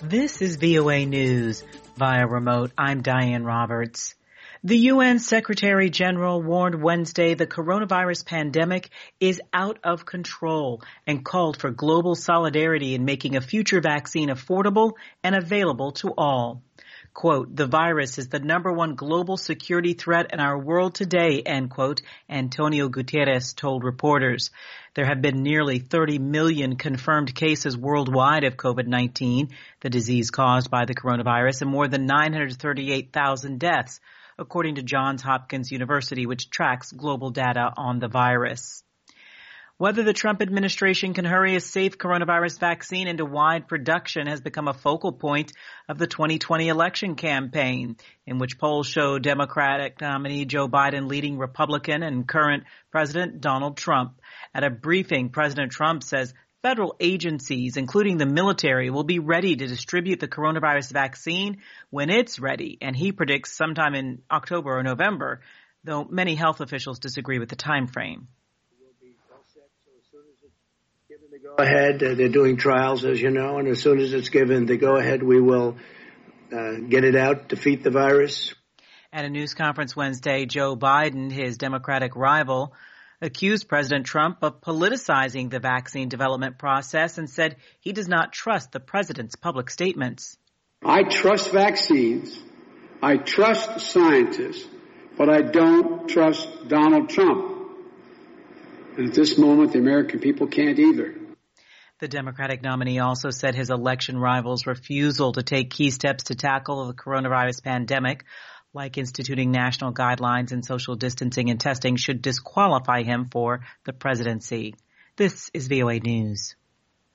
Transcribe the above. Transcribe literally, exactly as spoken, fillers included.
This is V O A News. Via remote, I'm Diane Roberts. The U N Secretary General warned Wednesday the coronavirus pandemic is out of control and called for global solidarity in making a future vaccine affordable and available to all. Quote, the virus is the number one global security threat in our world today, end quote, Antonio Guterres told reporters. There have been nearly thirty million confirmed cases worldwide of COVID nineteen, the disease caused by the coronavirus, and more than nine hundred thirty-eight thousand deaths, according to Johns Hopkins University, which tracks global data on the virus. Whether the Trump administration can hurry a safe coronavirus vaccine into wide production has become a focal point of the twenty twenty election campaign, in which polls show Democratic nominee Joe Biden leading Republican and current President Donald Trump. At a briefing, President Trump says federal agencies, including the military, will be ready to distribute the coronavirus vaccine when it's ready, and he predicts sometime in October or November, though many health officials disagree with the time frame. Go ahead. Uh, they're doing trials, as you know, and as soon as it's given the go ahead, we will uh, get it out, defeat the virus. At a news conference Wednesday, Joe Biden, his Democratic rival, accused President Trump of politicizing the vaccine development process and said he does not trust the president's public statements. I trust vaccines. I trust scientists, but I don't trust Donald Trump. And at this moment, the American people can't either. The Democratic nominee also said his election rival's refusal to take key steps to tackle the coronavirus pandemic, like instituting national guidelines and social distancing and testing, should disqualify him for the presidency. This is V O A News.